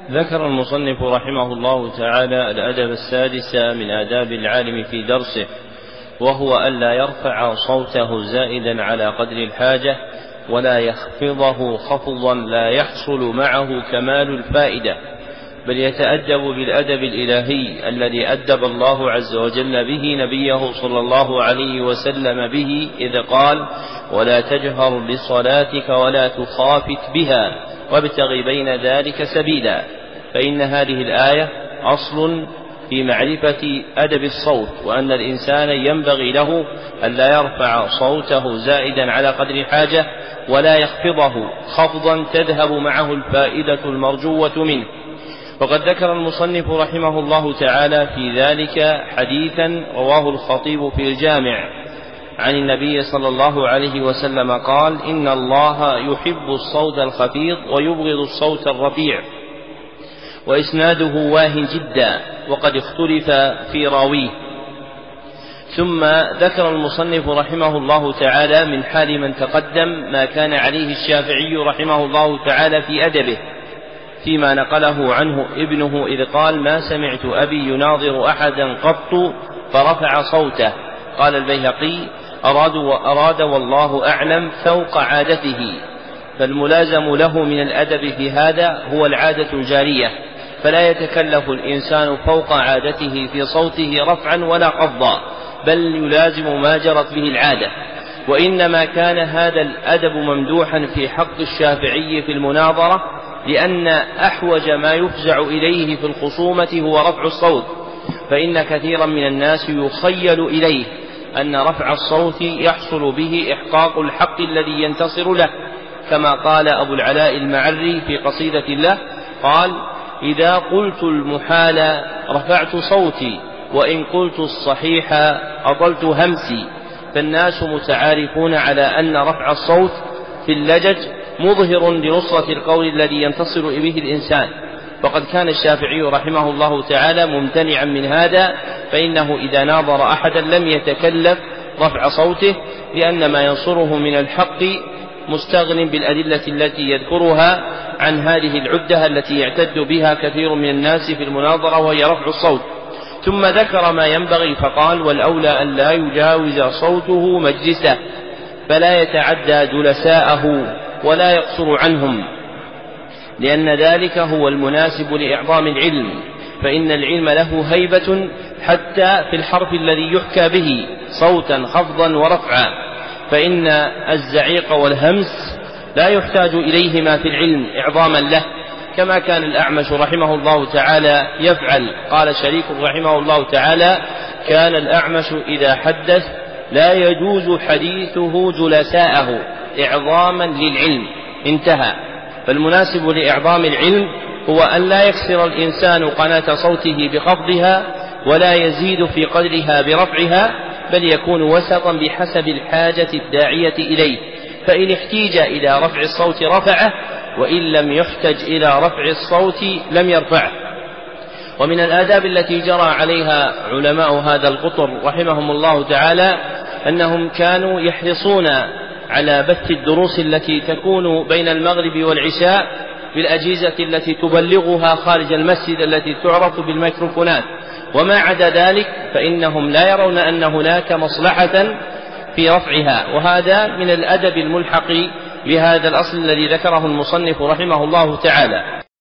ذكر المصنف رحمه الله تعالى الأدب السادس من آداب العالم في درسه، وهو ألا يرفع صوته زائدا على قدر الحاجة، ولا يخفضه خفضا لا يحصل معه كمال الفائدة، بل يتأدب بالأدب الإلهي الذي أدب الله عز وجل به نبيه صلى الله عليه وسلم به، إذ قال: ولا تجهر بصلاتك ولا تخافت بها وابتغ بين ذلك سبيلا. فإن هذه الآية أصل في معرفة أدب الصوت، وأن الإنسان ينبغي له ألا يرفع صوته زائدا على قدر الحاجة، ولا يخفضه خفضا تذهب معه الفائدة المرجوة منه. وقد ذكر المصنف رحمه الله تعالى في ذلك حديثا رواه الخطيب في الجامع عن النبي صلى الله عليه وسلم قال: إن الله يحب الصوت الخفيض ويبغض الصوت الرفيع، وإسناده واهٍ جدا، وقد اختلف في راويه. ثم ذكر المصنف رحمه الله تعالى من حال من تقدم ما كان عليه الشافعي رحمه الله تعالى في أدبه، فيما نقله عنه ابنه، إذ قال: ما سمعت أبي يناظر أحدا قط فرفع صوته. قال البيهقي: أراد والله أعلم فوق عادته، فالملازم له من الأدب في هذا هو العادة الجارية، فلا يتكلف الإنسان فوق عادته في صوته رفعا ولا خفضا، بل يلازم ما جرت به العادة. وإنما كان هذا الأدب ممدوحا في حق الشافعي في المناظرة، لأن أحوج ما يفزع إليه في الخصومة هو رفع الصوت، فإن كثيرا من الناس يخيل إليه أن رفع الصوت يحصل به إحقاق الحق الذي ينتصر له، كما قال أبو العلاء المعري في قصيدة له، قال: إذا قلت المحال رفعت صوتي، وإن قلت الصحيح أطلت همسي. فالناس متعارفون على أن رفع الصوت في اللجج مظهر لنصرة القول الذي ينتصر به الإنسان، وقد كان الشافعي رحمه الله تعالى ممتنعا من هذا، فإنه إذا ناظر أحدا لم يتكلف رفع صوته، لأن ما ينصره من الحق مستغن بالأدلة التي يذكرها عن هذه العدة التي يعتد بها كثير من الناس في المناظرة، وهي رفع الصوت. ثم ذكر ما ينبغي فقال: والأولى أن لا يجاوز صوته مجلسه، فلا يتعدى جلساءه ولا يقصر عنهم، لأن ذلك هو المناسب لإعظام العلم، فإن العلم له هيبة حتى في الحرف الذي يحكى به صوتا خفضا ورفعا، فإن الزعيق والهمس لا يحتاج إليهما في العلم إعظاما له، كما كان الأعمش رحمه الله تعالى يفعل. قال شريك رحمه الله تعالى: كان الأعمش إذا حدث لا يجوز حديثه جلساءه إعظاما للعلم، انتهى. فالمناسب لإعظام العلم هو أن لا يكسر الإنسان قناة صوته بخفضها، ولا يزيد في قدرها برفعها، بل يكون وسطا بحسب الحاجة الداعية إليه، فإن احتيج إلى رفع الصوت رفعه، وإن لم يحتج إلى رفع الصوت لم يرفعه. ومن الآداب التي جرى عليها علماء هذا القطر رحمهم الله تعالى أنهم كانوا يحرصون على بث الدروس التي تكون بين المغرب والعشاء بالأجهزة التي تبلغها خارج المسجد التي تعرف بالميكروفونات، وما عدا ذلك فإنهم لا يرون أن هناك مصلحة في رفعها. وهذا من الأدب الملحق بهذا الأصل الذي ذكره المصنف رحمه الله تعالى.